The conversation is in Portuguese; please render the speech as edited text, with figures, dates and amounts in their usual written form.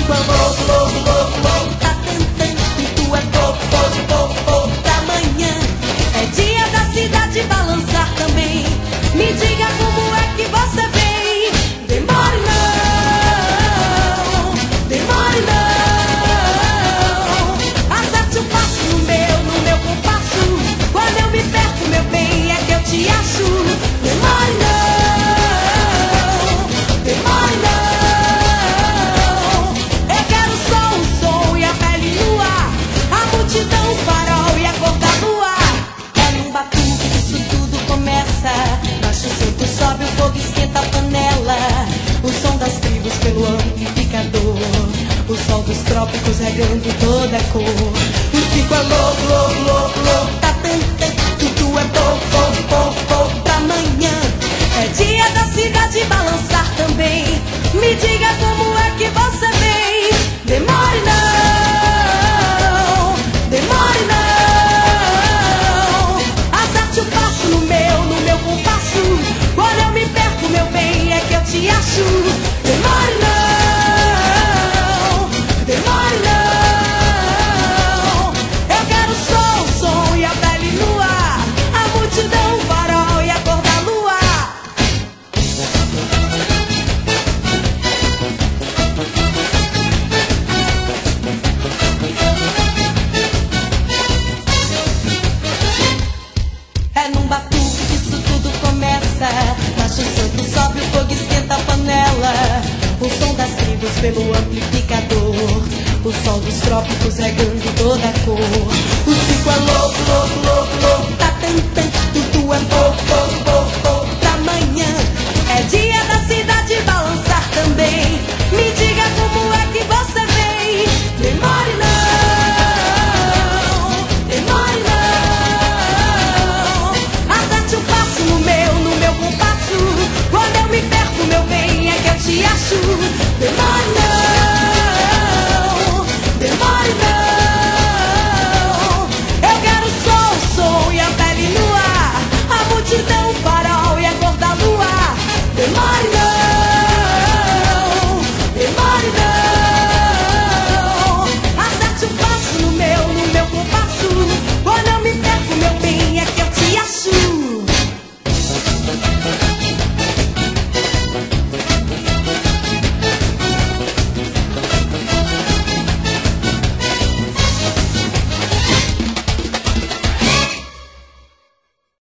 ciclo é louco, louco, louco, louco. Tá tentando e tu é pouco, pouco, pouco, pouco. Pra amanhã é dia da cidade balançar também. Me diga como é que você vem. Demore não, demore não. Acerte o passo no meu compasso. Quando eu me perco, meu bem, é que eu te acho. Demore não, demore não. Eu quero só o som e a pele nua, a multidão, o farol e a cor da lua. É num batuque que isso tudo começa. Baixa o santo, sobe o fogo, esquenta a panela. O som das tribos pelo amplificador. O sol dos trópicos regando toda a cor. O ciclo é louco, louco, louco, louco. Tá tentando, tu é pouco, pouco, pouco, pouco. Pra amanhã é dia da cidade balançar também. Me diga como é que você vem. Demore não, demore não. Acerte o passo no meu compasso. Quando eu me perco, meu bem, é que eu te acho. Demore não, demore não. Eu quero só o som e a pele nua, a multidão, o farol e a cor da lua. É num batuque que isso tudo começa. Baixa o santo, sobe o fogo, esquenta a panela. O som das tribos pelo amplificador. O sol dos trópicos regando toda a cor. O ciclo é louco, louco, louco, louco. Tá tentando